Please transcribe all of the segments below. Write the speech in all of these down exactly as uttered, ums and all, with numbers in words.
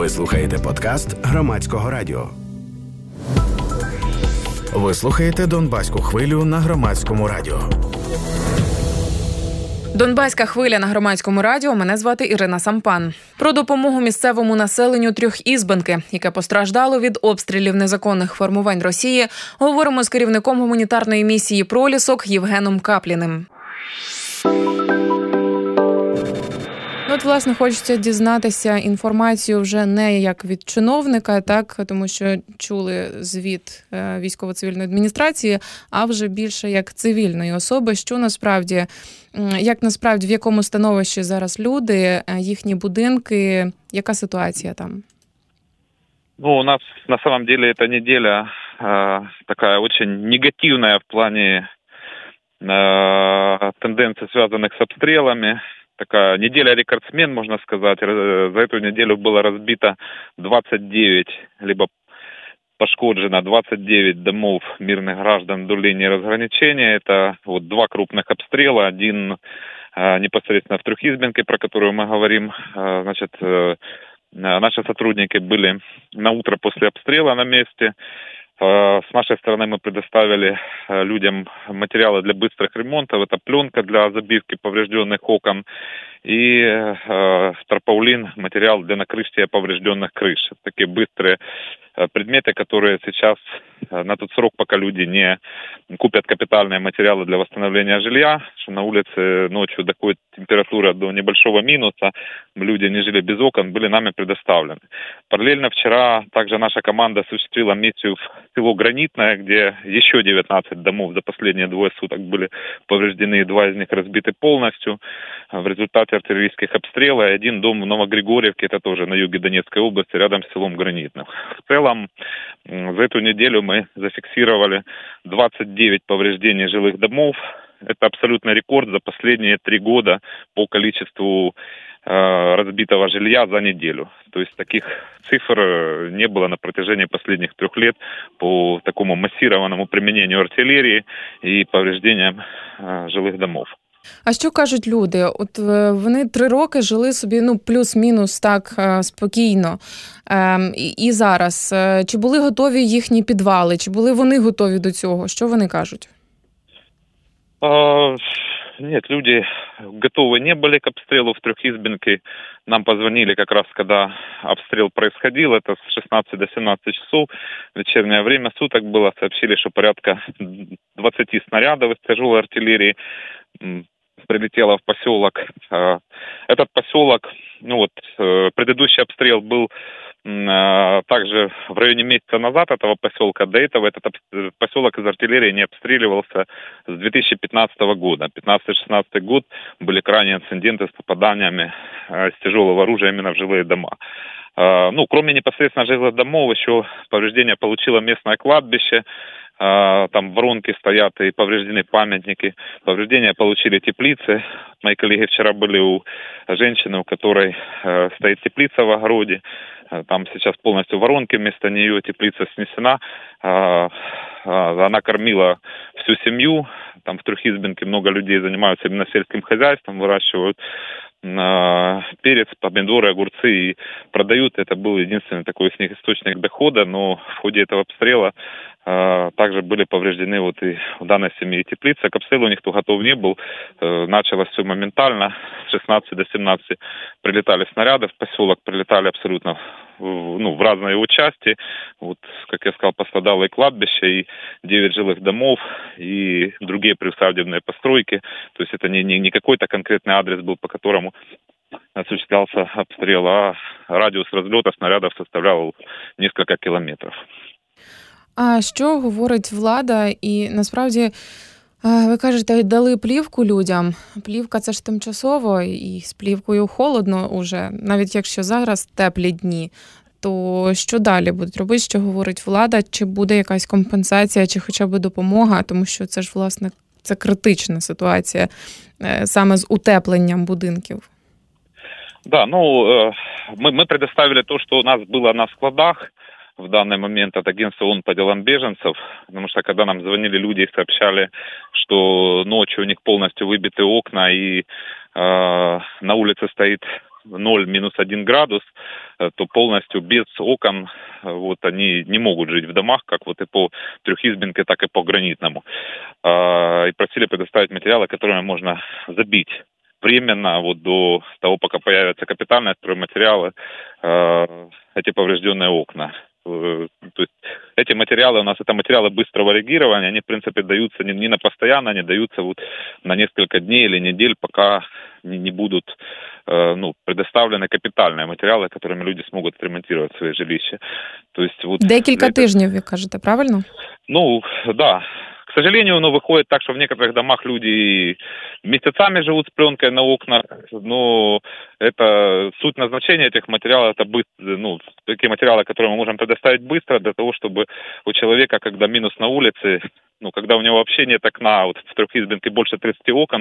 Ви слухаєте подкаст Громадського радіо. Ви слухаєте Донбаську хвилю на Громадському радіо. Донбаська хвиля на Громадському радіо. Мене звати Ірина Сампан. Про допомогу місцевому населенню Трьохізбенки, яке постраждало від обстрілів незаконних формувань Росії, говоримо з керівником гуманітарної місії «Пролісок» Євгеном Капліним. От, власне, хочеться дізнатися інформацію вже не як від чиновника, так, тому що чули звіт військово-цивільної адміністрації, а вже більше як цивільної особи, що насправді, як насправді, в якому становищі зараз люди, їхні будинки, яка ситуація там? Ну, у нас на самом деле эта неделя э, такая очень негативная в плане э, тенденций, связанных с обстрелами. Такая неделя-рекордсмен, можно сказать. За эту неделю было разбито двадцать девять, либо пошкоджено двадцать девять домов мирных граждан до линии разграничения. Это вот два крупных обстрела. Один э, непосредственно в Трьохізбенке, про которую мы говорим. Э, значит, э, наши сотрудники были на утро после обстрела на месте. С нашей стороны мы предоставили людям материалы для быстрых ремонтов. Это пленка для забивки поврежденных окон и э, тарпаулин, материал для накрытия поврежденных крыш. Такие быстрые предметы, которые сейчас на тот срок, пока люди не купят капитальные материалы для восстановления жилья, что на улице ночью доходит температура до небольшого минуса, люди не жили без окон, были нами предоставлены. Параллельно вчера также наша команда осуществила миссию в село Гранитное, где еще девятнадцать домов за последние двое суток были повреждены, два из них разбиты полностью в результате артиллерийских обстрелов. И один дом в Новогригорьевке, это тоже на юге Донецкой области, рядом с селом Гранитным. В целом, за эту неделю мы зафиксировали двадцать девять повреждений жилых домов. Это абсолютный рекорд за последние три года по количеству э, разбитого жилья за неделю. То есть таких цифр не было на протяжении последних трех лет по такому массированному применению артиллерии и повреждениям э, жилых домов. А що кажуть люди? От вони три роки жили собі, ну, плюс-мінус так спокійно. Ем, і, і зараз. Чи були готові їхні підвали? Чи були вони готові до цього? Що вони кажуть? А, нет, люди готовы не были к обстрелу в Трьохізбенке. Нам позвонили как раз, когда обстрел происходил. Это с шестнадцати до семнадцати часов. Вечернее время суток было. Сообщили, что порядка двадцати снарядов из тяжелой артиллерии прилетело в поселок. Этот поселок, ну вот, предыдущий обстрел был также в районе месяца назад этого поселка. До этого этот поселок из артиллерии не обстреливался с две тысячи пятнадцатого года. пятнадцатый-шестнадцатый год были крайние инциденты с попаданиями с тяжелого оружия именно в жилые дома. Ну, кроме непосредственно жилых домов, еще повреждения получило местное кладбище. Там воронки стоят и повреждены памятники. Повреждения получили теплицы. Мои коллеги вчера были у женщины, у которой э, стоит теплица в огороде. Там сейчас полностью воронки, вместо нее теплица снесена. Э, э, она кормила всю семью. Там в Трьохізбенке много людей занимаются именно сельским хозяйством, выращивают э, перец, помидоры, огурцы и продают. Это был единственный такой из них источник дохода, но в ходе этого обстрела также были повреждены вот и в данной семье теплица. К обстрелу никто готов не был. Началось все моментально. С шестнадцати до семнадцати прилетали снаряды в поселок, прилетали абсолютно в, ну, в разные его части. Вот, как я сказал, пострадало и кладбище, и девять жилых домов, и другие приусадебные постройки. То есть это не, не, не какой-то конкретный адрес был, по которому осуществлялся обстрел, а радиус разлета снарядов составлял несколько километров. А що говорить влада? І насправді, ви кажете, дали плівку людям. Плівка – це ж тимчасово, і з плівкою холодно уже, навіть якщо зараз теплі дні. То що далі будуть робити, що говорить влада? Чи буде якась компенсація, чи хоча б допомога? Тому що це ж, власне, це критична ситуація саме з утепленням будинків. Да, ну, мы, мы предоставили то, что у нас было на складах. В данный момент от агентства ООН по делам беженцев, потому что когда нам звонили люди и сообщали, что ночью у них полностью выбиты окна и э, на улице стоит ноль минус один градус, то полностью без окон вот они не могут жить в домах, как вот и по трехизбинке, так и по гранитному. И просили предоставить материалы, которыми можно забить временно, вот до того, пока появятся капитальные стройматериалы, эти поврежденные окна. То есть эти материалы у нас, это материалы быстрого реагирования, они, в принципе, даются не, не на постоянно, они даются вот на несколько дней или недель, пока не, не будут э, ну, предоставлены капитальные материалы, которыми люди смогут ремонтировать свои жилища. То есть, вот, Декілька это... тижнів, ви кажете, правильно? Ну, да. К сожалению, оно выходит так, что в некоторых домах люди месяцами живут с пленкой на окнах, но это суть назначения этих материалов, это быстро, ну, такие материалы, которые мы можем предоставить быстро для того, чтобы у человека, когда минус на улице, ну, когда у него вообще нет окна, вот в трехизбинке больше тридцати окон,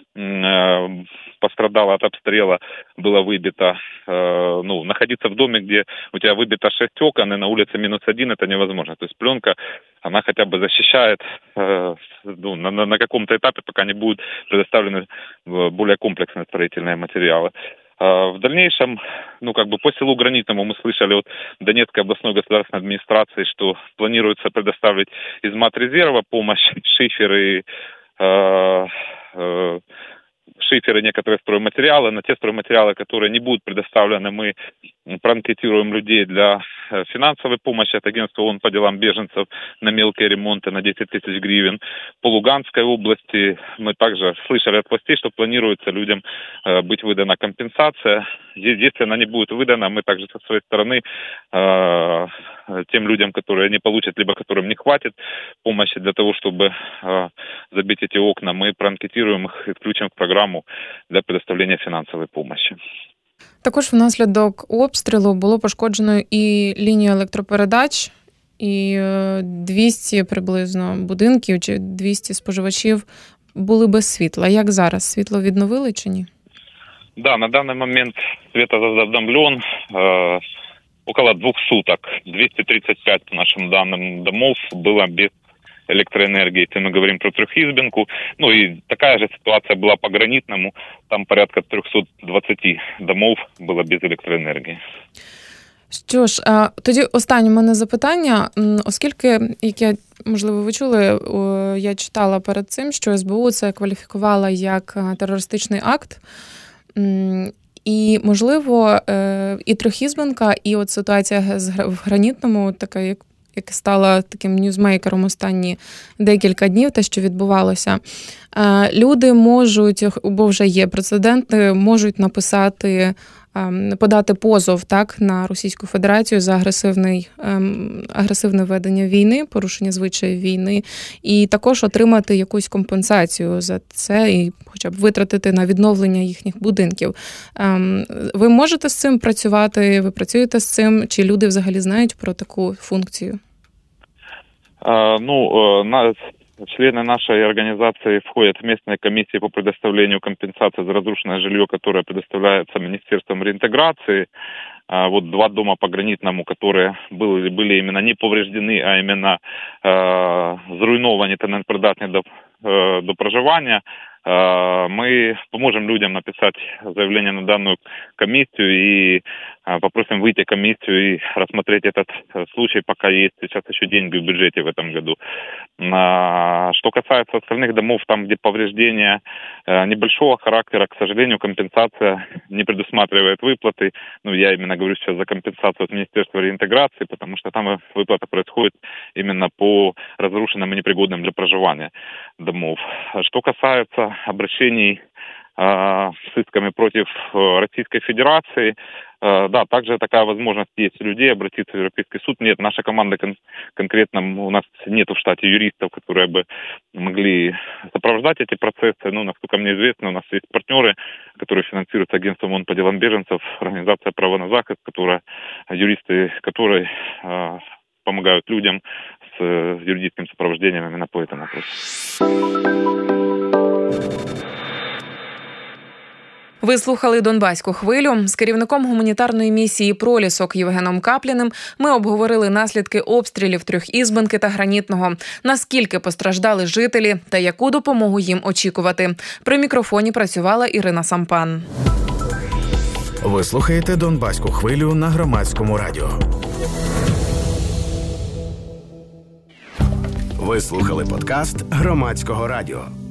э, пострадало от обстрела, было выбито, э, ну, находиться в доме, где у тебя выбито шесть окон, и на улице минус один, это невозможно. То есть пленка, она хотя бы защищает, э, ну, на, на, на каком-то этапе, пока не будут предоставлены более комплексные строительные материалы. В дальнейшем, ну, как бы по селу Гранитному мы слышали от Донецкой областной государственной администрации, что планируется предоставить из матрезерва помощь, шиферы, э, э, шиферы, некоторые стройматериалы. На те стройматериалы, которые не будут предоставлены, мы проанкетируем людей для финансовой помощи от агентства ООН по делам беженцев на мелкие ремонты на десять тысяч гривен. По Луганской области мы также слышали от властей, что планируется людям э, быть выдана компенсация. Если она не будет выдана, мы также со своей стороны э, тем людям, которые не получат, либо которым не хватит помощи для того, чтобы э, забить эти окна, мы проанкетируем их и включим в программу для предоставления финансовой помощи. Також внаслідок обстрілу було пошкоджено і лінію електропередач, і двісті приблизно будинків чи двісті споживачів були без світла. Як зараз? Світло відновили чи ні? Да, на данный момент светозадомлен э, около двух суток. двести тридцать пять, по нашим данным, домов было без электроэнергии, если мы говорим про трехизбинку. Ну и такая же ситуация была по Гранитному. Там порядка триста двадцять домов было без електроенергії. Що ж, тоді останнє в мене запитання. Оскільки, як я, можливо, ви чули, я читала перед цим, що ес бе у це кваліфікувала як терористичний акт. І, можливо, і трьохізбинка, і от ситуація в Гранітному, така, як яка стала таким ньюзмейкером останні декілька днів, те, що відбувалося. Люди можуть, бо вже є прецеденти, можуть написати, подати позов, так, на Російську Федерацію за агресивний, агресивне ведення війни, порушення звичаїв війни, і також отримати якусь компенсацію за це і хоча б витратити на відновлення їхніх будинків. Ви можете з цим працювати? Ви працюєте з цим? Чи люди взагалі знають про таку функцію? А, ну, на... Члены нашей организации входят в местные комиссии по предоставлению компенсации за разрушенное жилье, которое предоставляется Министерством реинтеграции. Вот два дома по Гранитному, которые были, были именно не повреждены, а именно э, зруйновані та непридатні до, э, до проживания. Э, мы поможем людям написать заявление на данную комиссию и э, попросим выйти комиссию и рассмотреть этот случай, пока есть сейчас еще деньги в бюджете в этом году. А, что касается остальных домов, там, где повреждения э, небольшого характера, к сожалению, компенсация не предусматривает выплаты. Ну, я именно говорю сейчас за компенсацию от Министерства реинтеграции, потому что там выплата происходит именно по разрушенным и непригодным для проживания домов. Что касается обращений э, с исками против э, Российской Федерации, э, да, также такая возможность есть у людей обратиться в Европейский суд. Нет, наша команда кон- конкретно, у нас нет в штате юристов, которые бы могли сопровождать эти процессы. Ну, насколько мне известно, у нас есть партнеры, которые финансируются агентством ООН по делам беженцев, организация «Право на захист», которая, юристы которой э, помогают людям с э, юридическим сопровождением именно по этому вопросу. Ви слухали «Донбаську хвилю». З керівником гуманітарної місії «Пролісок» Євгеном Капліним ми обговорили наслідки обстрілів Трьохізбинки та Гранітного, наскільки постраждали жителі та яку допомогу їм очікувати. При мікрофоні працювала Ірина Сампан. Ви слухаєте Донбаську хвилю на Громадському радіо. Ви слухали подкаст Громадського радіо.